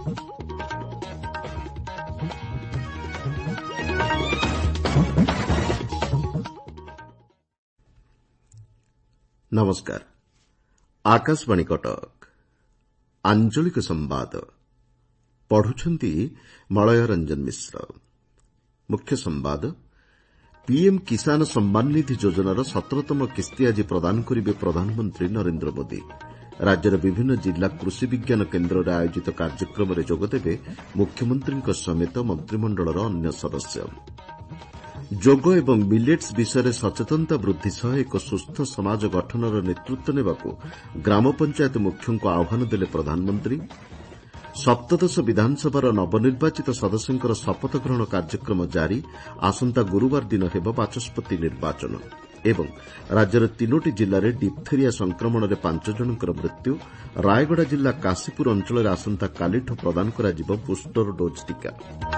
नमस्कार। आकाशवाणी कटक आंचलिक संवाद पढ़ुछंती मलय रंजन मिश्र। मुख्य संवाद पीएम किसान सम्मान निधि योजनार 17तम किस्ती आज प्रदान करिवे प्रधानमंत्री नरेंद्र मोदी। राज्यर विभिन्न जिला कृषि विज्ञान केन्द्र में आयोजित कार्यक्रम में जोगदेवे मुख्यमंत्री समेत मंत्रिमंडलर अन्य सदस्य। जोग एवं मिलेट्स विषय सचेतनता वृद्धि सह एक सुस्थ समाज गठनर नेतृत्व नेबाकू ग्राम पंचायत मुख्यों को आह्वान देले प्रधानमंत्री। सप्तदश विधानसभार नवनिर्वाचित सदस्यंकर शपथ ग्रहण कार्यक्रम जारी। आसंता गुरुवार दिन हेब बाचस्पति निर्वाचन। एवं राज्यर 3टी जिले में डिप्थेरिया संक्रमण में 5 जनकर मृत्यु। रायगड़ा जिला काशीपुर अंचल आसंता कालिठू प्रदान करा जिवो बुस्टर डोज टीका।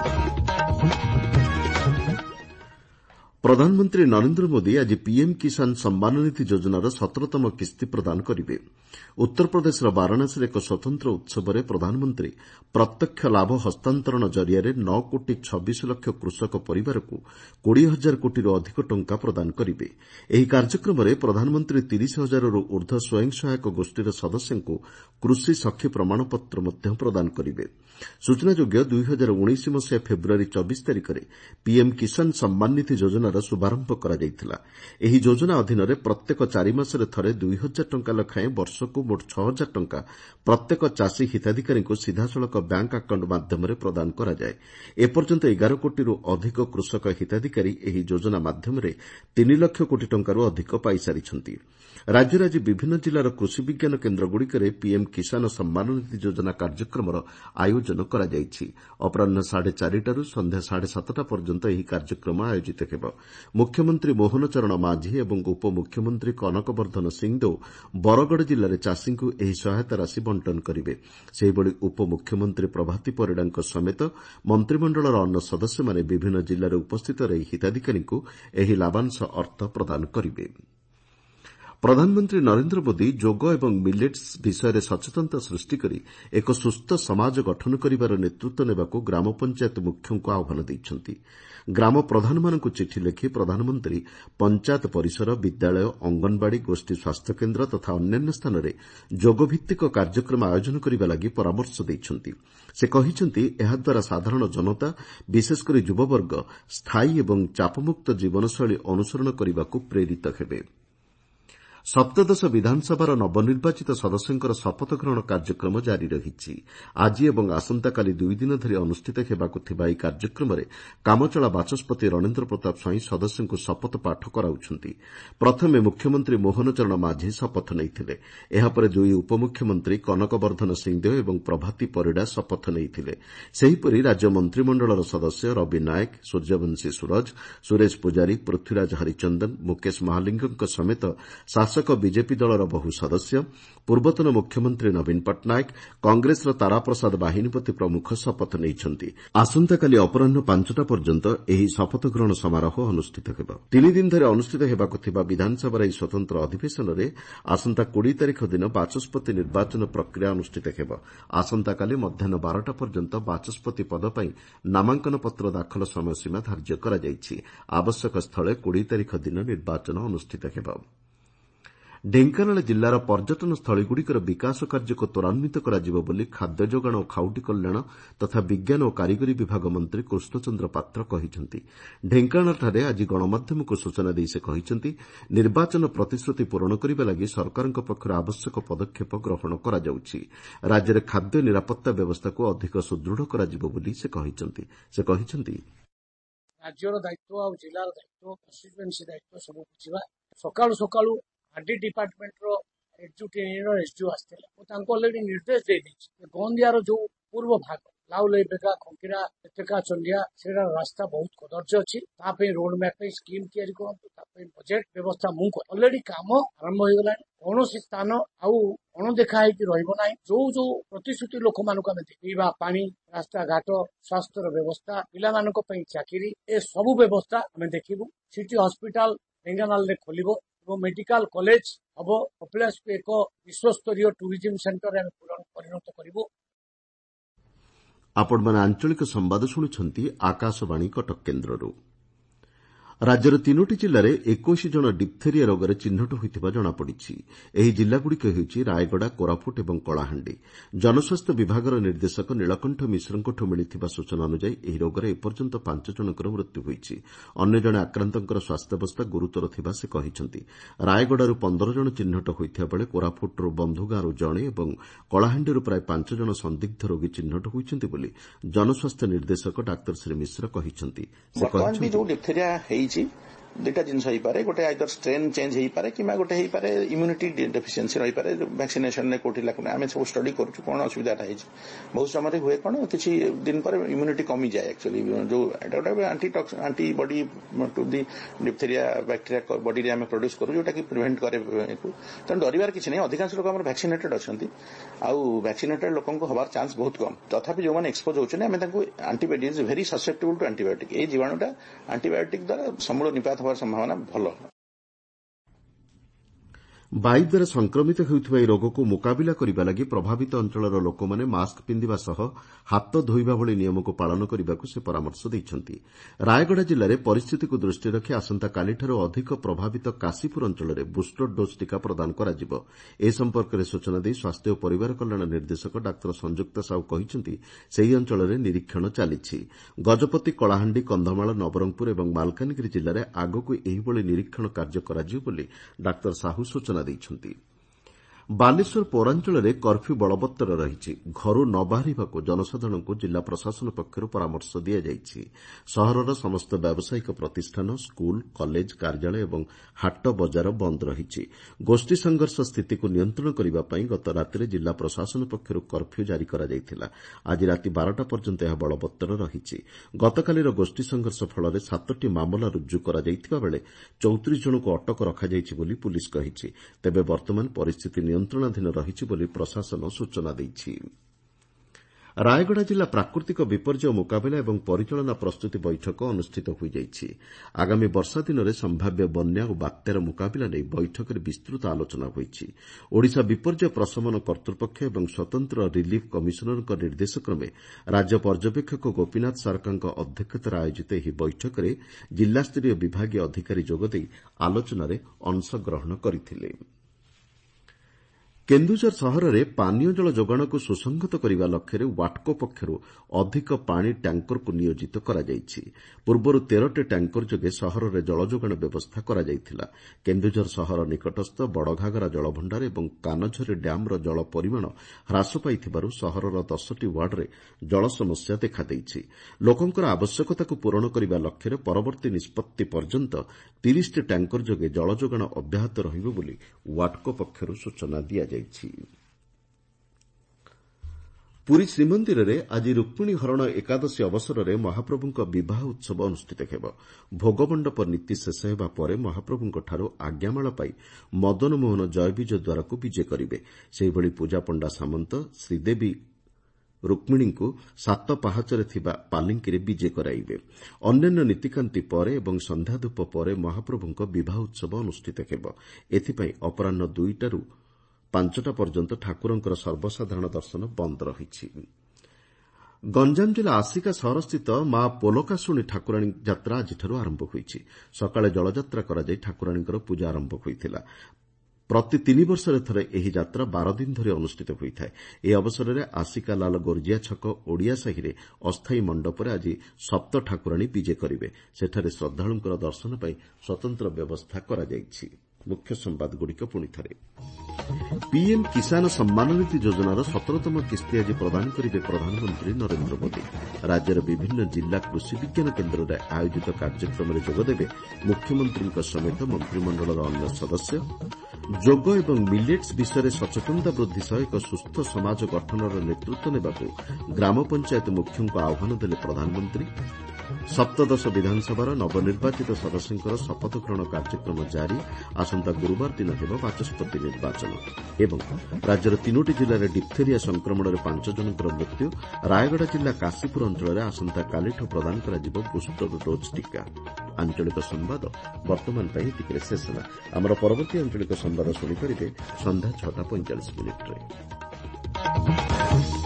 प्रधानमंत्री नरेंद्र मोदी आज पीएम किसान सम्मान निधि योजनार 17तम किस्ती प्रदान करिवे। उत्तर प्रदेशर वाराणसी एक स्वतंत्र उत्सव में प्रधानमंत्री प्रत्यक्ष लाभ हस्तांतरण जरिया 9 कोटी 26 लाख कृषक परिवार को 20,000 कोटी अधिक टंका प्रदान करिवे। ଏହି କାର୍ଯ୍ୟକ୍ରମରେ ପ୍ରଧାନମନ୍ତ୍ରୀ 30,000ରୁ ଊର୍ଦ୍ଧ୍ୱ ସ୍ୱୟଂ ସହାୟକ ଗୋଷ୍ଠୀର ସଦସ୍ୟଙ୍କୁ କୃଷି ସଖୀ ପ୍ରମାଣପତ୍ର ମଧ୍ୟ ପ୍ରଦାନ କରିବେ। ସୂଚନାଯୋଗ୍ୟ 2019 ମସିହା ଫେବୃଆରୀ 24 ତାରିଖରେ ପିଏମ୍ କିଷାନ ସମ୍ମାନ ନିଧି ଯୋଜନାର ଶୁଭାରମ୍ଭ କରାଯାଇଥିଲା। ଏହି ଯୋଜନା ଅଧୀନରେ ପ୍ରତ୍ୟେକ 4 ମାସରେ ଥରେ 2,000 ଟଙ୍କା ଲେଖାଏଁ ବର୍ଷକୁ ମୋଟ 6,000 ଟଙ୍କା ପ୍ରତ୍ୟେକ ଚାଷୀ ହିତାଧିକାରୀଙ୍କୁ ସିଧାସଳଖ ବ୍ୟାଙ୍କ ଆକାଉଣ୍ଟ ମାଧ୍ୟମରେ ପ୍ରଦାନ କରାଯାଏ। ଏପର୍ଯ୍ୟନ୍ତ 11 କୋଟିରୁ ଅଧିକ କୃଷକ ହିତାଧିକାରୀ ଏହି ଯୋଜନା ମାଧ୍ୟମରେ 3 ଲକ୍ଷ କୋଟି ଟଙ୍କାରୁ ଅଧିକ ପାଇସାରିଛନ୍ତି। ରାଜ୍ୟରେ ଆଜି ବିଭିନ୍ନ ଜିଲ୍ଲାର କୃଷି ବିଜ୍ଞାନ କେନ୍ଦ୍ରଗୁଡ଼ିକରେ ପିଏମ୍ କିଷାନ ସମ୍ମାନ ନିଧି ଯୋଜନା କାର୍ଯ୍ୟକ୍ରମର ଆୟୋଜନ କରାଯାଇଛି। ଅପରାହ୍ନ 4:30ଟାରୁ ସନ୍ଧ୍ୟା 7:30 ପର୍ଯ୍ୟନ୍ତ ଏହି କାର୍ଯ୍ୟକ୍ରମ ଆୟୋଜିତ ହେବ। ମୁଖ୍ୟମନ୍ତ୍ରୀ ମୋହନ ଚରଣ ମାଝୀ ଏବଂ ଉପମୁଖ୍ୟମନ୍ତ୍ରୀ କନକ ବର୍ଦ୍ଧନ ସିଂଦେଓ ବରଗଡ଼ ଜିଲ୍ଲାରେ ଚାଷୀଙ୍କୁ ଏହି ସହାୟତା ରାଶି ବଣ୍ଟନ କରିବେ। ସେହିଭଳି ଉପମୁଖ୍ୟମନ୍ତ୍ରୀ ପ୍ରଭାତୀ ପରିଡ଼ାଙ୍କ ସମେତ ମନ୍ତ୍ରିମଣ୍ଡଳର ଅନ୍ୟ ସଦସ୍ୟମାନେ ବିଭିନ୍ନ ଜିଲ୍ଲାରେ ଉପସ୍ଥିତ ରହି ହିତାଧିକାରୀଙ୍କୁ ଏହି ଲାଭାଂଶ ଅର୍ଥ ପ୍ରଦାନ କରିବେ। ପ୍ରଧାନମନ୍ତ୍ରୀ ନରେନ୍ଦ୍ର ମୋଦି ଯୋଗ ଏବଂ ମିଲେଟ୍ସ ବିଷୟରେ ସଚେତନତା ସୃଷ୍ଟି କରି ଏକ ସୁସ୍ଥ ସମାଜ ଗଠନ କରିବାର ନେତୃତ୍ୱ ନେବାକୁ ଗ୍ରାମ ପଞ୍ଚାୟତ ମୁଖ୍ୟଙ୍କୁ ଆହ୍ୱାନ ଦେଇଛନ୍ତି। ଗ୍ରାମ ପ୍ରଧାନମାନଙ୍କୁ ଚିଠି ଲେଖି ପ୍ରଧାନମନ୍ତ୍ରୀ ପଞ୍ଚାୟତ ପରିସର, ବିଦ୍ୟାଳୟ, ଅଙ୍ଗନବାଡି, ଗୋଷ୍ଠୀ ସ୍ୱାସ୍ଥ୍ୟକେନ୍ଦ୍ର ତଥା ଅନ୍ୟାନ୍ୟ ସ୍ଥାନରେ ଯୋଗଭିତ୍ତିକ କାର୍ଯ୍ୟକ୍ରମ ଆୟୋଜନ କରିବା ଲାଗି ପରାମର୍ଶ ଦେଇଛନ୍ତି। ସେ କହିଛନ୍ତି ଏହାଦ୍ୱାରା ସାଧାରଣ ଜନତା, ବିଶେଷକରି ଯୁବବର୍ଗ ସ୍ଥାୟୀ ଏବଂ ଚାପମୁକ୍ତ ଜୀବନଶୈଳୀ ଅନୁସରଣ କରିବାକୁ ପ୍ରେରିତ ହେବେ। ସପ୍ତଦଶ ବିଧାନସଭାର ନବନିର୍ବାଚିତ ସଦସ୍ୟଙ୍କର ଶପଥ ଗ୍ରହଣ କାର୍ଯ୍ୟକ୍ରମ ଜାରି ରହିଛି। ଆଜି ଏବଂ ଆସନ୍ତାକାଲି 2 ଦିନ ଧରି ଅନୁଷ୍ଠିତ ହେବାକୁ ଥିବା ଏହି କାର୍ଯ୍ୟକ୍ରମରେ କାମଚଳା ବାଚସ୍ପତି ରଣେନ୍ଦ୍ର ପ୍ରତାପ ସ୍ୱାଇଁ ସଦସ୍ୟଙ୍କୁ ଶପଥ ପାଠ କରାଉଛନ୍ତି। ପ୍ରଥମେ ମୁଖ୍ୟମନ୍ତ୍ରୀ ମୋହନ ଚରଣ ମାଝୀ ଶପଥ ନେଇଥିଲେ। ଏହାପରେ 2 ଉପମୁଖ୍ୟମନ୍ତ୍ରୀ କନକ ବର୍ଦ୍ଧନ ସିଂଦେଓ ଏବଂ ପ୍ରଭାତୀ ପରିଡ଼ା ଶପଥ ନେଇଥିଲେ। ସେହିପରି ରାଜ୍ୟ ମନ୍ତ୍ରିମଣ୍ଡଳର ସଦସ୍ୟ ରବି ନାୟକ, ସୂର୍ଯ୍ୟବଂଶୀ ସୁରଜ, ସୁରେଶ ପୂଜାରୀ, ପୃଥ୍ୱୀରାଜ ହରିଚନ୍ଦନ, ମୁକେଶ ମହାଲିଙ୍ଗଙ୍କ ସମେତ ଶାସକ ବିଜେପି ଦଳର ବହୁ ସଦସ୍ୟ, ପୂର୍ବତନ ମୁଖ୍ୟମନ୍ତ୍ରୀ ନବୀନ ପଟ୍ଟନାୟକ, କଂଗ୍ରେସର ତାରାପ୍ରସାଦ ବାହିନୀପତି ପ୍ରମୁଖ ଶପଥ ନେଇଛନ୍ତି। ଆସନ୍ତାକାଲି ଅପରାହ୍ନ 5ଟା ପର୍ଯ୍ୟନ୍ତ ଏହି ଶପଥ ଗ୍ରହଣ ସମାରୋହ ଅନୁଷ୍ଠିତ ହେବ। 3 ଦିନ ଧରି ଅନୁଷ୍ଠିତ ହେବାକୁ ଥିବା ବିଧାନସଭାର ଏହି ସ୍ୱତନ୍ତ୍ର ଅଧିବେଶନରେ ଆସନ୍ତା 20 ତାରିଖ ଦିନ ବାଚସ୍ପତି ନିର୍ବାଚନ ପ୍ରକ୍ରିୟା ଅନୁଷ୍ଠିତ ହେବ। ଆସନ୍ତାକାଲି ମଧ୍ୟାହ୍ନ 12ଟା ପର୍ଯ୍ୟନ୍ତ ବାଚସ୍ପତି ପଦ ପାଇଁ ନାମାଙ୍କନ ପତ୍ର ଦାଖଲ ସମୟସୀମା ଧାର୍ଯ୍ୟ କରାଯାଇଛି। ଆବଶ୍ୟକ ସ୍ଥଳେ 20 ତାରିଖ ଦିନ ନିର୍ବାଚନ ଅନୁଷ୍ଠିତ ହେବ। ଢେଙ୍କାନାଳ ଜିଲ୍ଲାର ପର୍ଯ୍ୟଟନ ସ୍ଥଳୀଗୁଡ଼ିକର ବିକାଶ କାର୍ଯ୍ୟକୁ ତ୍ୱରାନ୍ୱିତ କରାଯିବ ବୋଲି ଖାଦ୍ୟ ଯୋଗାଣ ଓ ଖାଉଟି କଲ୍ୟାଣ ତଥା ବିଜ୍ଞାନ ଓ କାରିଗରୀ ବିଭାଗ ମନ୍ତ୍ରୀ କୃଷ୍ଣଚନ୍ଦ୍ର ପାତ୍ର କହିଛନ୍ତି। ଢେଙ୍କାନାଳଠାରେ ଆଜି ଗଣମାଧ୍ୟମକୁ ସୂଚନା ଦେଇ ସେ କହିଛନ୍ତି, ନିର୍ବାଚନ ପ୍ରତିଶ୍ରୁତି ପୂରଣ କରିବା ଲାଗି ସରକାରଙ୍କ ପକ୍ଷରୁ ଆବଶ୍ୟକ ପଦକ୍ଷେପ ଗ୍ରହଣ କରାଯାଉଛି। ରାଜ୍ୟରେ ଖାଦ୍ୟ ନିରାପତ୍ତା ବ୍ୟବସ୍ଥାକୁ ଅଧିକ ସୁଦୃଢ଼ କରାଯିବ ବୋଲି ସେ କହିଛନ୍ତି। ରାଜ୍ୟର ଦାୟିତ୍ୱ ଆଉ ଜିଲ୍ଲାର ଦାୟିତ୍ୱ, କନଷ୍ଟିଚୁଏନ୍ସି ଦାୟିତ୍ୱ ସବୁ ବୁଝିବା। ସକାଳୁ ଆର୍ଡି ଡିପାର୍ଟମେଣ୍ଟର ଏକ୍ଜିକ୍ୟୁଟିଭର ଏସ୍ଡିଓ ଆସିଥିଲେ। ମୁଁ ତାଙ୍କୁ ଅଲରେଡି ନିର୍ଦ୍ଦେଶ ଦେଇଦେଇଛି। ଗନ୍ଦିଆର ଯୋଉ ପୂର୍ବ ଭାଗ ଲାଉଲେଇ ବେଗା, ଖଙ୍କିରା, ଏତେକା, ଚଣ୍ଡିଆ, ସେଟା ରାସ୍ତା ବହୁତ କଦର୍ଯ୍ୟ ଅଛି। ତା ପାଇଁ ରୋଡ ମ୍ୟାପ୍ ପାଇଁ ସ୍କିମ୍ ତିଆରି କରନ୍ତୁ। ତା ପାଇଁ ବଜେଟ୍ ବ୍ୟବସ୍ଥା ମୁଁ ଅଲରେଡି କାମ ଆରମ୍ଭ ହୋଇଗଲାଣି। କୌଣସି ସ୍ଥାନ ଆଉ ଅଣଦେଖା ହେଇକି ରହିବ ନାହିଁ। ଯୋଉ ପ୍ରତିଶ୍ରୁତି ଲୋକମାନଙ୍କୁ ଆମେ ପିଇବା ପାଣି, ରାସ୍ତାଘାଟ, ସ୍ୱାସ୍ଥ୍ୟର ବ୍ୟବସ୍ଥା, ପିଲାମାନଙ୍କ ପାଇଁ ଚାକିରି, ଏ ସବୁ ବ୍ୟବସ୍ଥା ଆମେ ଦେଖିବୁ। ସିଟି ହସ୍ପିଟାଲ ଢେଙ୍କାନାଳରେ ଖୋଲିବ ଏବଂ ମେଡିକାଲ କଲେଜ ହବ। କପିଳାସକୁ ଏକ ବିଶ୍ୱସ୍ତରୀୟ ଟୁରିଜିମ୍ ସେଣ୍ଟରରେ ଆମେ ପରିଣତ କରିବୁ। ଆପଣମାନେ ଆଞ୍ଚଳିକ ସମ୍ବାଦ ଶୁଣୁଛନ୍ତି ଆକାଶବାଣୀ କଟକ କେନ୍ଦ୍ରରୁ। ରାଜ୍ୟର 3ଟି ଜିଲ୍ଲାରେ 21 ଜଣ ଡିପ୍ଥେରିଆ ରୋଗରେ ଚିହ୍ନଟ ହୋଇଥିବା ଜଣାପଡ଼ିଛି। ଏହି ଜିଲ୍ଲାଗୁଡ଼ିକ ହେଉଛି ରାୟଗଡ଼ା, କୋରାପୁଟ ଏବଂ କଳାହାଣ୍ଡି। ଜନସ୍ୱାସ୍ଥ୍ୟ ବିଭାଗର ନିର୍ଦ୍ଦେଶକ ନୀଳକଣ୍ଠ ମିଶ୍ରଙ୍କଠୁ ମିଳିଥିବା ସୂଚନା ଅନୁଯାୟୀ ଏହି ରୋଗରେ ଏପର୍ଯ୍ୟନ୍ତ 5 ଜଣଙ୍କର ମୃତ୍ୟୁ ହୋଇଛି। ଅନ୍ୟ ଜଣେ ଆକ୍ରାନ୍ତଙ୍କର ସ୍ୱାସ୍ଥ୍ୟାବସ୍ଥା ଗୁରୁତର ଥିବା ସେ କହିଛନ୍ତି। ରାୟଗଡ଼ାରୁ 15 ଜଣ ଚିହ୍ନଟ ହୋଇଥିବା ବେଳେ କୋରାପୁଟରୁ ବନ୍ଧୁଗାଁରୁ ଜଣେ ଏବଂ କଳାହାଣ୍ଡିରୁ ପ୍ରାୟ 5 ଜଣ ସନ୍ଦିଗ୍ଧ ରୋଗୀ ଚିହ୍ନଟ ହୋଇଛନ୍ତି ବୋଲି ଜନସ୍ୱାସ୍ଥ୍ୟ ନିର୍ଦ୍ଦେଶକ ଡାକ୍ତର ଶ୍ରୀ ମିଶ୍ର କହିଛନ୍ତି। ଦୁଇଟା ଜିନିଷ ହେଇପାରେ, ଗୋଟେ ଆଇଦର ଷ୍ଟ୍ରେନ୍ ଚେଞ୍ଜ ହେଇପାରେ କିମ୍ବା ଗୋଟେ ହେଇପାରେ ଇମ୍ୟୁନିଟି ଡେଫିସିଏନ୍ସି ରହିପାରେ। ଭ୍ୟାକ୍ସିନେସନରେ କୋଉଠି ଲାଗୁନି, ଆମେ ସବୁ ଷ୍ଟଡି କରୁଛୁ କଣ ଅସୁବିଧାଟା ହେଇଛି। ବହୁତ ସମୟରେ ହୁଏ କଣ, କିଛି ଦିନ ପରେ ଇମ୍ୟୁନିଟି କମିଯାଏ। ଆକ୍ଚୁଆଲି ଯୋଉ ଏଟା ଗୋଟେ antibody to the diphtheria bacteria ବଡିରେ ଆମେ ପ୍ରଡ୍ୟୁସ କରୁ, ଯୋଉଟା କି ପ୍ରିଭେଣ୍ଟ କରେ। ତେଣୁ ଡରିବାର କିଛି ନାହିଁ। ଅଧିକାଂଶ ଲୋକ ଆମର ଭ୍ୟାକ୍ସିନେଟେଡ ଅଛନ୍ତି, ଆଉ ଭ୍ୟାକ୍ସିନେଟେଡ ଲୋକଙ୍କୁ ହବାର ଚାନ୍ସ ବହୁତ କମ୍। ତଥାପି ଯୋଉମାନେ ଏକ୍ସପୋଜ ହଉଛନ୍ତି ଆମେ ତାଙ୍କୁ antibiotic is very susceptible to antibiotic. ଏଇ ଜୀବାଣୁଟା ଆଣ୍ଟିବାୟୋଟିକ୍ ଦ୍ୱାରା ସମୂଳ ନିପାତ ହେବାର ସମ୍ଭାବନା ଭଲ। ବାୟୁ ଦ୍ୱାରା ସଂକ୍ରମିତ ହେଉଥିବା ଏହି ରୋଗକୁ ମୁକାବିଲା କରିବା ଲାଗି ପ୍ରଭାବିତ ଅଞ୍ଚଳର ଲୋକମାନେ ମାସ୍କ ପିନ୍ଧିବା ସହ ହାତ ଧୋଇବା ଭଳି ନିୟମକୁ ପାଳନ କରିବାକୁ ସେ ପରାମର୍ଶ ଦେଇଛନ୍ତି। ରାୟଗଡ଼ା ଜିଲ୍ଲାରେ ପରିସ୍ଥିତିକୁ ଦୃଷ୍ଟିରେ ରଖି ଆସନ୍ତାକାଲିଠାରୁ ଅଧିକ ପ୍ରଭାବିତ କାଶୀପୁର ଅଞ୍ଚଳରେ ବୁଷ୍ଟର ଡୋଜ୍ ଟିକା ପ୍ରଦାନ କରାଯିବ। ଏ ସମ୍ପର୍କରେ ସୂଚନା ଦେଇ ସ୍ୱାସ୍ଥ୍ୟ ଓ ପରିବାର କଲ୍ୟାଣ ନିର୍ଦ୍ଦେଶକ ଡାକ୍ତର ସଂଯୁକ୍ତା ସାହୁ କହିଛନ୍ତି, ସେହି ଅଞ୍ଚଳରେ ନିରୀକ୍ଷଣ ଚାଲିଛି। ଗଜପତି, କଳାହାଣ୍ଡି, କନ୍ଧମାଳ, ନବରଙ୍ଗପୁର ଏବଂ ମାଲକାନଗିରି ଜିଲ୍ଲାରେ ଆଗକୁ ଏହିଭଳି ନିରୀକ୍ଷଣ କାର୍ଯ୍ୟ କରାଯିବ ବୋଲି ଡାକ୍ତର ସାହୁ ସୂଚନା ଦେଇଛନ୍ତି। ବାଲେଶ୍ୱର ପୌରାଞ୍ଚଳରେ କର୍ଫ୍ୟୁ ବଳବତ୍ତର ରହିଛି। ଘରୁ ନ ବାହାରିବାକୁ ଜନସାଧାରଣଙ୍କୁ ଜିଲ୍ଲା ପ୍ରଶାସନ ପକ୍ଷରୁ ପରାମର୍ଶ ଦିଆଯାଇଛି। ସହରର ସମସ୍ତ ବ୍ୟବସାୟିକ ପ୍ରତିଷ୍ଠାନ, ସ୍କୁଲ, କଲେଜ, କାର୍ଯ୍ୟାଳୟ ଏବଂ ହାଟ ବଜାର ବନ୍ଦ ରହିଛି। ଗୋଷ୍ଠୀ ସଂଘର୍ଷ ସ୍ଥିତିକୁ ନିୟନ୍ତ୍ରଣ କରିବା ପାଇଁ ଗତ ରାତିରେ ଜିଲ୍ଲା ପ୍ରଶାସନ ପକ୍ଷରୁ କର୍ଫ୍ୟୁ ଜାରି କରାଯାଇଥିଲା। ଆଜି ରାତି 12ଟା ପର୍ଯ୍ୟନ୍ତ ଏହା ବଳବତ୍ତର ରହିଛି। ଗତକାଲିର ଗୋଷ୍ଠୀ ସଂଘର୍ଷ ଫଳରେ 7ଟି ମାମଲା ରୁଜୁ କରାଯାଇଥିବା ବେଳେ 34 ଜଣଙ୍କୁ ଅଟକ ରଖାଯାଇଛି ବୋଲି ପୁଲିସ୍ କହିଛି। ତେବେ ବର୍ତ୍ତମାନ ପରିସ୍ଥିତି ନିୟନ୍ତ୍ରଣାଧୀନ ରହିଛି ବୋଲି ପ୍ରଶାସନ ସୂଚନା ଦେଇଛି। ରାୟଗଡ଼ା ଜିଲ୍ଲା ପ୍ରାକୃତିକ ବିପର୍ଯ୍ୟୟ ମୁକାବିଲା ଏବଂ ପରିଚାଳନା ପ୍ରସ୍ତୁତି ବୈଠକ ଅନୁଷ୍ଠିତ ହୋଇଯାଇଛି। ଆଗାମୀ ବର୍ଷା ଦିନରେ ସମ୍ଭାବ୍ୟ ବନ୍ୟା ଓ ବାତ୍ୟାର ମୁକାବିଲା ନେଇ ବୈଠକରେ ବିସ୍ତୃତ ଆଲୋଚନା ହୋଇଛି। ଓଡ଼ିଶା ବିପର୍ଯ୍ୟୟ ପ୍ରଶମନ କର୍ତ୍ତୃପକ୍ଷ ଏବଂ ସ୍ୱତନ୍ତ୍ର ରିଲିଫ୍ କମିଶନରଙ୍କ ନିର୍ଦ୍ଦେଶକ୍ରମେ ରାଜ୍ୟ ପର୍ଯ୍ୟବେକ୍ଷକ ଗୋପୀନାଥ ସାରକାଙ୍କ ଅଧ୍ୟକ୍ଷତାରେ ଆୟୋଜିତ ଏହି ବୈଠକରେ ଜିଲ୍ଲାସ୍ତରୀୟ ବିଭାଗୀୟ ଅଧିକାରୀ ଯୋଗଦେଇ ଆଲୋଚନାରେ ଅଂଶଗ୍ରହଣ କରିଥିଲେ। କେନ୍ଦୁଝର ସହରରେ ପାନୀୟ ଜଳ ଯୋଗାଣକୁ ସୁସଂହତ କରିବା ଲକ୍ଷ୍ୟରେ ୱାଟ୍କୋ ପକ୍ଷରୁ ଅଧିକ ପାଣି ଟ୍ୟାଙ୍କରକୁ ନିୟୋଜିତ କରାଯାଇଛି। ପୂର୍ବରୁ 13ଟି ଟ୍ୟାଙ୍କର ଯୋଗେ ସହରରେ ଜଳ ଯୋଗାଣ ବ୍ୟବସ୍ଥା କରାଯାଇଥିଲା। କେନ୍ଦୁଝର ସହର ନିକଟସ୍ଥ ବଡ଼ଘାଗରା ଜଳଭଣ୍ଡାର ଏବଂ କାନଝରୀ ଡ୍ୟାମ୍ର ଜଳ ପରିମାଣ ହ୍ରାସ ପାଇଥିବାରୁ ସହରର 10ଟି ୱାର୍ଡରେ ଜଳ ସମସ୍ୟା ଦେଖାଦେଇଛି। ଲୋକଙ୍କର ଆବଶ୍ୟକତାକୁ ପୂରଣ କରିବା ଲକ୍ଷ୍ୟରେ ପରବର୍ତ୍ତୀ ନିଷ୍ପତ୍ତି ପର୍ଯ୍ୟନ୍ତ 30ଟି ଟ୍ୟାଙ୍କର ଯୋଗେ ଜଳ ଯୋଗାଣ ଅବ୍ୟାହତ ରହିବ ବୋଲି ୱାଟ୍କୋ ପକ୍ଷରୁ ସୂଚନା ଦିଆଯାଇଛି। ପୁରୀ ଶ୍ରୀମନ୍ଦିରରେ ଆଜି ରୁକ୍ମିଣୀ ହରଣ ଏକାଦଶୀ ଅବସରରେ ମହାପ୍ରଭୁଙ୍କ ବିବାହ ଉତ୍ସବ ଅନୁଷ୍ଠିତ ହେବ। ଭୋଗମଣ୍ଡପ ନୀତି ଶେଷ ହେବା ପରେ ମହାପ୍ରଭୁଙ୍କଠାରୁ ଆଜ୍ଞାମାଳ ପାଇ ମଦନମୋହନ ଜୟବିଜୟ ଦ୍ୱାରକୁ ବିଜେ କରିବେ। ସେହିଭଳି ପୂଜାପଣ୍ଡା ସାମନ୍ତ ଶ୍ରୀଦେବୀ ରୁକ୍ମିଣୀଙ୍କୁ 7 ପାହାଚରେ ଥିବା ପାଲିଙ୍କିରେ ବିଜେ କରାଇବେ। ଅନ୍ୟାନ୍ୟ ନୀତିକାନ୍ତି ପରେ ଏବଂ ସନ୍ଧ୍ୟାଧୂପ ପରେ ମହାପ୍ରଭୁଙ୍କ ବିବାହ ଉତ୍ସବ ଅନୁଷ୍ଠିତ ହେବ। ଏଥିପାଇଁ ଅପରାହ୍ନ 2ଟାରୁ 5ଟା ପର୍ଯ୍ୟନ୍ତ ଠାକୁରଙ୍କର ସର୍ବସାଧାରଣ ଦର୍ଶନ ବନ୍ଦ ରହିଛି। ଗଞ୍ଜାମ ଜିଲ୍ଲା ଆସିକା ସହରସ୍ଥିତ ମା ପୋଲକାଶୁଣୀ ଠାକୁରାଣୀ ଯାତ୍ରା ଆଜିଠାରୁ ଆରମ୍ଭ ହୋଇଛି। ସକାଳେ ଜଳଯାତ୍ରା କରାଯାଇ ଠାକୁରାଣୀଙ୍କର ପୂଜା ଆରମ୍ଭ ହୋଇଥିଲା। ପ୍ରତି 3 ବର୍ଷରେ ଥରେ ଏହି ଯାତ୍ରା 12 ଦିନ ଧରି ଅନୁଷ୍ଠିତ ହୋଇଥାଏ। ଏହି ଅବସରରେ ଆସିକା ଲାଲ ଗୋର୍ଜିଆ ଛକ ଓଡ଼ିଆ ସାହିରେ ଅସ୍ଥାୟୀ ମଣ୍ଡପରେ ଆଜି ସପ୍ତ ଠାକୁରାଣୀ ବିଜେ କରିବେ। ସେଠାରେ ଶ୍ରଦ୍ଧାଳୁଙ୍କର ଦର୍ଶନ ପାଇଁ ସ୍ୱତନ୍ତ୍ର ବ୍ୟବସ୍ଥା କରାଯାଇଛି। ମୁଖ୍ୟ ସମ୍ବାଦଗୁଡ଼ିକ ପୁଣିଥରେ। ପିଏମ୍ କିଷାନ ସମ୍ମାନ ନିଧି ଯୋଜନାର 17ତମ କିସ୍ତି ଆଜି ପ୍ରଦାନ କରିବେ ପ୍ରଧାନମନ୍ତ୍ରୀ ନରେନ୍ଦ୍ର ମୋଦି। ରାଜ୍ୟର ବିଭିନ୍ନ ଜିଲ୍ଲା କୃଷି ବିଜ୍ଞାନ କେନ୍ଦ୍ରରେ ଆୟୋଜିତ କାର୍ଯ୍ୟକ୍ରମରେ ଯୋଗଦେବେ ମୁଖ୍ୟମନ୍ତ୍ରୀଙ୍କ ସମେତ ମନ୍ତ୍ରିମଣ୍ଡଳର ଅନ୍ୟ ସଦସ୍ୟ। ଯୋଗ ଏବଂ ମିଲେଟ୍ସ ବିଷୟରେ ସଚେତନତା ବୃଦ୍ଧି ସହ ଏକ ସୁସ୍ଥ ସମାଜ ଗଠନର ନେତୃତ୍ୱ ନେବାକୁ ଗ୍ରାମ ପଞ୍ଚାୟତ ମୁଖ୍ୟଙ୍କୁ ଆହ୍ୱାନ ଦେଲେ ପ୍ରଧାନମନ୍ତ୍ରୀ। ସପ୍ତଦଶ ବିଧାନସଭାର ନବନିର୍ବାଚିତ ସଦସ୍ୟଙ୍କର ଶପଥ ଗ୍ରହଣ କାର୍ଯ୍ୟକ୍ରମ ଜାରି। ଆସନ୍ତା ଗୁରୁବାର ଦିନ ହେବ ବାଚସ୍ପତି ନିର୍ବାଚନ। ଏବଂ ରାଜ୍ୟର 3ଟି ଜିଲ୍ଲାରେ ଡିପ୍ଥେରିଆ ସଂକ୍ରମଣରେ 5 ଜଣଙ୍କର ମୃତ୍ୟୁ। ରାୟଗଡ଼ା ଜିଲ୍ଲା କାଶୀପୁର ଅଞ୍ଚଳରେ ଆସନ୍ତାକାଲିଠୁ ପ୍ରଦାନ କରାଯିବ ବୁଷ୍ଟର ଡୋଜ୍ ଟିକା। ଆଞ୍ଚଳିକ ସମ୍ବାଦ ବର୍ତ୍ତମାନ ପାଇଁ ଏତିକିରେ ଶେଷ ହେଲା। ଆମର ପରବର୍ତ୍ତୀ ଆଞ୍ଚଳିକ ସମ୍ବାଦ ଶୁଣିପାରିବେ ସନ୍ଧ୍ୟା 6:45 ମିନିଟ୍ରେ।